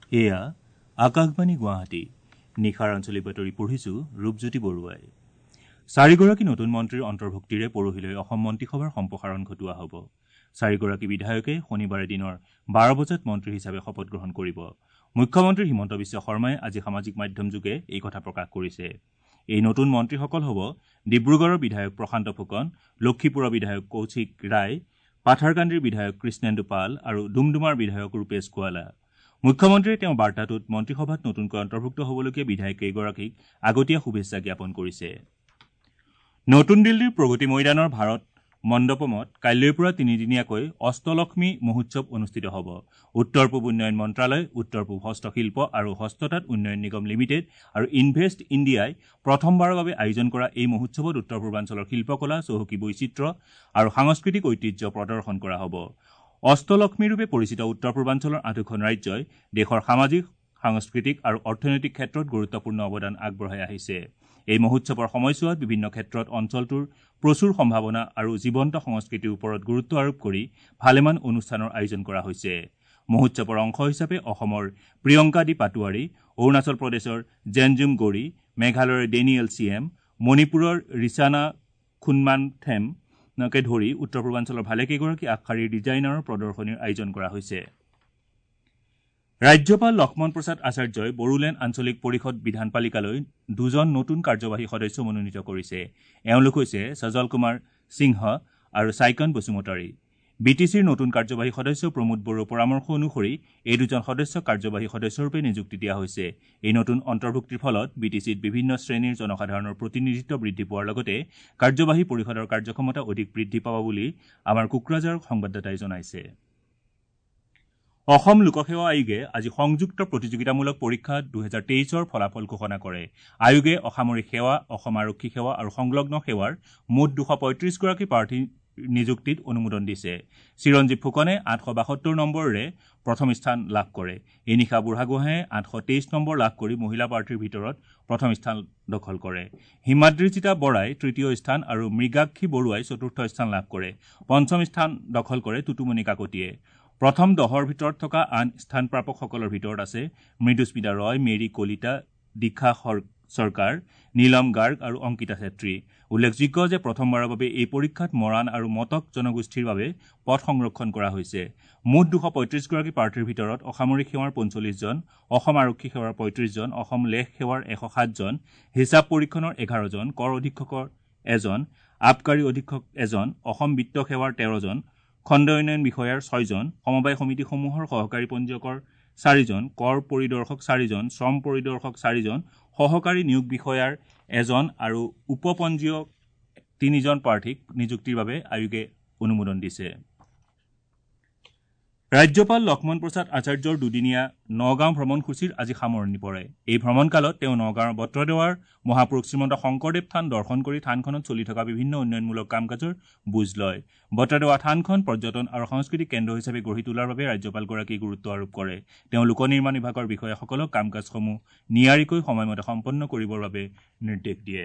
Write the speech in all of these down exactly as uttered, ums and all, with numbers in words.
এয়া আকাশবাণী গুৱাহাটী নিশাৰ আঞ্চলিক বাতৰি পঢ়িছো ৰূপজ্যোতি বৰুৱাই। চাৰিগৰাকী নতুন মন্ত্ৰীৰ অন্তৰ্ভুক্তিৰে পৰহিলৈ অসম মন্ত্ৰীসভাৰ সম্প্ৰসাৰণ ঘটোৱা হ'ব। চাৰিগৰাকী বিধায়কে শনিবাৰে দিনৰ বাৰ বজাত মন্ত্ৰী হিচাপে শপত গ্ৰহণ কৰিব। মুখ্যমন্ত্ৰী হিমন্ত বিশ্ব শৰ্মাই আজি সামাজিক মাধ্যমযোগে এই কথা প্ৰকাশ কৰিছে। এই নতুন মন্ত্ৰীসকল হ'ব ডিব্ৰুগড়ৰ বিধায়ক প্ৰশান্ত ফুকন, লক্ষীপুৰৰ বিধায়ক কৌশিক ৰায়, পাথাৰকান্দিৰ বিধায়ক কৃষ্ণেন্দু পাল আৰু ডুমডুমাৰ বিধায়ক ৰূপেশ গোৱালা। মুখ্যমন্ত্ৰীয়ে তেওঁৰ বাৰ্তাটোত মন্ত্ৰীসভাত নতুনকৈ অন্তৰ্ভুক্ত হ'বলগীয়া বিধায়ককেইগৰাকীক আগতীয়া শুভেচ্ছা জ্ঞাপন কৰিছে। নতুন দিল্লীৰ প্ৰগতি ময়দানৰ ভাৰত মণ্ডপমত কাইলৈৰ পৰা তিনিদিনীয়াকৈ অষ্টলক্ষ্মী মহোৎসৱ অনুষ্ঠিত হ'ব। উত্তৰ পূব উন্নয়ন মন্ত্ৰালয়, উত্তৰ পূব হস্তশিল্প আৰু হস্ততাঁত উন্নয়ন নিগম লিমিটেড আৰু ইনভেষ্ট ইণ্ডিয়াই প্ৰথমবাৰৰ বাবে আয়োজন কৰা এই মহোৎসৱত উত্তৰ পূৰ্বাঞ্চলৰ শিল্পকলা, চহকী বৈচিত্ৰ্য আৰু সাংস্কৃতিক ঐতিহ্য প্ৰদৰ্শন কৰা হ'ব। অষ্টলক্ষ্মীৰূপে পৰিচিত উত্তৰ পূৰ্বাঞ্চলৰ আঠোখন ৰাজ্যই দেশৰ সামাজিক, সাংস্কৃতিক আৰু অৰ্থনৈতিক ক্ষেত্ৰত গুৰুত্বপূৰ্ণ অৱদান আগবঢ়াই আহিছে। এই মহোৎসৱৰ সময়ছোৱাত বিভিন্ন ক্ষেত্ৰত অঞ্চলটোৰ প্ৰচুৰ সম্ভাৱনা আৰু জীৱন্ত সংস্কৃতিৰ ওপৰত গুৰুত্ব আৰোপ কৰি ভালেমান অনুষ্ঠানৰ আয়োজন কৰা হৈছে। মহোৎসৱৰ অংশ হিচাপে অসমৰ প্ৰিয়ংকা ডি পাটোৱাৰী, অৰুণাচল প্ৰদেশৰ জেনজুম গৌৰী, মেঘালয়ৰ ডেনিয়েল চি এম, মণিপুৰৰ ৰিচানা খুনমানথেমকে ধৰি উত্তৰ পূৰ্বাঞ্চলৰ ভালেকেইগৰাকী আগশাৰীৰ ডিজাইনাৰৰ প্ৰদৰ্শনীৰ আয়োজন কৰা হৈছে। ৰাজ্যপাল লক্ষ্মণ প্ৰসাদ আচাৰ্যই বড়োলেণ্ড আঞ্চলিক পৰিষদ বিধানপালিকালৈ দুজন নতুন কাৰ্যবাহী সদস্য মনোনীত কৰিছে। এওঁলোক হৈছে সজল কুমাৰ সিংহ আৰু চাইকন বসুমতাৰী। বি টি চিৰ নতুন কাৰ্যবাহী সদস্য প্ৰমোদ বড়োৰ পৰামৰ্শ অনুসৰি এই দুজন সদস্যক কাৰ্যবাহী সদস্যৰূপে নিযুক্তি দিয়া হৈছে। এই নতুন অন্তৰ্ভুক্তিৰ ফলত বি টি চিত বিভিন্ন শ্ৰেণীৰ জনসাধাৰণৰ প্ৰতিনিধিত্ব বৃদ্ধি পোৱাৰ লগতে কাৰ্যবাহী পৰিষদৰ কাৰ্যক্ষমতা অধিক বৃদ্ধি পাব বুলি আমাৰ কোকৰাঝাৰ সংবাদদাতাই জনাইছে। অসম লোকসেৱা আয়োগে আজি সংযুক্ত প্ৰতিযোগিতামূলক পৰীক্ষা দুহেজাৰ তেইছৰ ফলাফল ঘোষণা কৰে। আয়োগে অসামৰিক সেৱা, অসম আৰক্ষী সেৱা আৰু সংলগ্ন সেৱাৰ মুঠ দুশ পঁয়ত্ৰিশ গৰাকী প্ৰাৰ্থী নিযুক্তিত অনুমোদন দিছে। চিৰঞ্জীৱ ফুকনে আঠশ বাসত্তৰ নম্বৰেৰে প্ৰথম স্থান লাভ কৰে। এই নিশা বুঢ়াগোহাঁয়ে আঠশ তেইছ নম্বৰ লাভ কৰি মহিলা প্ৰাৰ্থীৰ ভিতৰত প্ৰথম স্থান দখল কৰে। হিমাদ্ৰিজিতা বৰাই তৃতীয় স্থান আৰু মৃগাক্ষী বৰুৱাই চতুৰ্থ স্থান লাভ কৰে। পঞ্চম স্থান দখল কৰে টুটুমণি কাকতিয়ে। প্ৰথম দহৰ ভিতৰত থকা আন স্থানপ্ৰাপকসকলৰ ভিতৰত আছে মৃদুস্মিতা ৰয়, মেৰী কলিতা, দীক্ষা চৰকাৰ, নীলম গাৰ্গ আৰু অংকিতা ছেত্ৰী। উল্লেখযোগ্য যে প্ৰথমবাৰৰ বাবে এই পৰীক্ষাত মৰাণ আৰু মটক জনগোষ্ঠীৰ বাবে পদ সংৰক্ষণ কৰা হৈছে। মুঠ দুশ পঁয়ত্ৰিশ গৰাকী প্ৰাৰ্থীৰ ভিতৰত অসামৰিক সেৱাৰ পঞ্চল্লিছ জন, অসম আৰক্ষী সেৱাৰ পঁয়ত্ৰিশ জন, অসম লেখ সেৱাৰ এশ সাত জন, হিচাপ পৰীক্ষণৰ এঘাৰ জন, কৰ অধীক্ষকৰ এজন, আবকাৰী অধীক্ষক এজন, অসম বিত্ত সেৱাৰ তেৰ জন, খণ্ড উন্নয়ন বিষয়াৰ ছয়জন, সমবায় সমিতিসমূহৰ সহকাৰী পঞ্জীয়কৰ চাৰিজন, কৰ পৰিদৰ্শক চাৰিজন, শ্ৰম পৰিদৰ্শক চাৰিজন, সহকাৰী নিয়োগ বিষয়াৰ এজন আৰু উপ পঞ্জীয়ক তিনিজন প্ৰাৰ্থীক নিযুক্তিৰ বাবে আয়োগে অনুমোদন দিছে। ৰাজ্যপাল লক্ষ্মণ প্ৰসাদ আচাৰ্যৰ দুদিনীয়া নগাঁও ভ্ৰমণসূচীৰ আজি সামৰণি পৰে। এই ভ্ৰমণকালত তেওঁ নগাঁৱৰ বত্ৰদেৱাৰ মহাপুৰুষ শ্ৰীমন্ত শংকৰদেৱ থান দৰ্শন কৰি থানখনত চলি থকা বিভিন্ন উন্নয়নমূলক কাম কাজৰ বুজ লয়। বত্ৰদেৱা থানখন পৰ্যটন আৰু সাংস্কৃতিক কেন্দ্ৰ হিচাপে গঢ়ি তোলাৰ বাবে ৰাজ্যপালগৰাকীয়ে গুৰুত্ব আৰোপ কৰে। তেওঁ লোক নিৰ্মাণ বিভাগৰ বিষয়াসকলক কাম কাজসমূহ নিয়াৰিকৈ সময়মতে সম্পন্ন কৰিবৰ বাবে নিৰ্দেশ দিয়ে।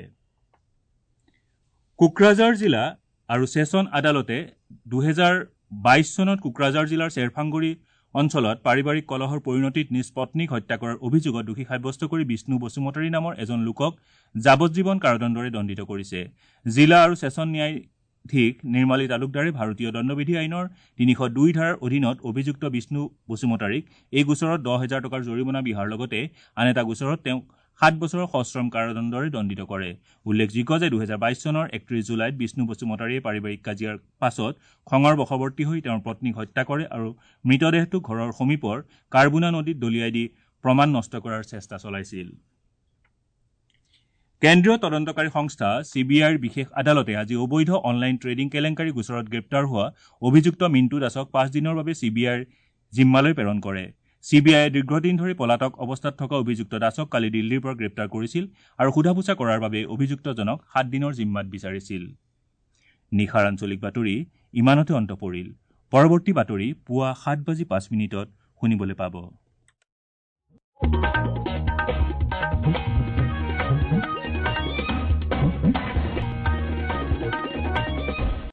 কোকৰাঝাৰ জিলা আৰু ছেছন আদালতে দুহেজাৰ বাইশ চনত কোকৰাঝাৰ জিলাৰ চেৰফাংগুৰি অঞ্চলত পাৰিবাৰিক কলহৰ পৰিণতিত নিজ পত্নীক হত্যা কৰাৰ অভিযোগত দোষী সাব্যস্ত কৰি বিষ্ণু বসুমতাৰী নামৰ এজন লোকক যাৱজ্জীৱন কাৰাদণ্ডৰে দণ্ডিত কৰিছে। জিলা আৰু ছেছন ন্যায়াধীশ নিৰ্মালী তালুকদাৰে ভাৰতীয় দণ্ডবিধি আইনৰ তিনিশ দুই ধাৰাৰ অধীনত অভিযুক্ত বিষ্ণু বসুমতাৰীক এই গোচৰত দহ হাজাৰ টকাৰ জৰিমনা বিহাৰ লগতে আন এটা গোচৰত তেওঁক সাত বছৰৰ সশ্ৰম কাৰাদণ্ডৰে দণ্ডিত কৰে। উল্লেখযোগ্য যে দুহেজাৰ বাইশ চনৰ একত্ৰিশ জুলাইত বিষ্ণু বসুমতাৰীয়ে পাৰিবাৰিক কাজিয়াৰ পাছত খঙৰ বশৱৰ্তী হৈ তেওঁৰ পত্নীক হত্যা কৰে আৰু মৃতদেহটো ঘৰৰ সমীপৰ কাৰ্বুনা নদীত দলিয়াই দি প্ৰমাণ নষ্ট কৰাৰ চেষ্টা চলাইছিল। কেন্দ্ৰীয় তদন্তকাৰী সংস্থা চি বি আইৰ বিশেষ আদালতে আজি অবৈধ অনলাইন ট্ৰেডিং কেলেংকাৰী গোচৰত গ্ৰেপ্তাৰ হোৱা অভিযুক্ত মিণ্টু দাসক পাঁচ দিনৰ বাবে চি বি আইৰ জিম্মালৈ প্ৰেৰণ কৰে। চি বি আইয়ে দীৰ্ঘদিন ধৰি পলাতক অৱস্থাত থকা অভিযুক্ত দাসক কালি দিল্লীৰ পৰা গ্ৰেপ্তাৰ কৰিছিল আৰু সোধা পোছা কৰাৰ বাবে অভিযুক্তজনক সাত দিনৰ জিম্মাত বিচাৰিছিল। নিশাৰ আঞ্চলিক বাতৰি ইমানতে অন্ত পৰিল। পৰৱৰ্তী বাতৰি পুৱা সাত বাজি পাঁচ মিনিটত শুনিবলৈ পাব।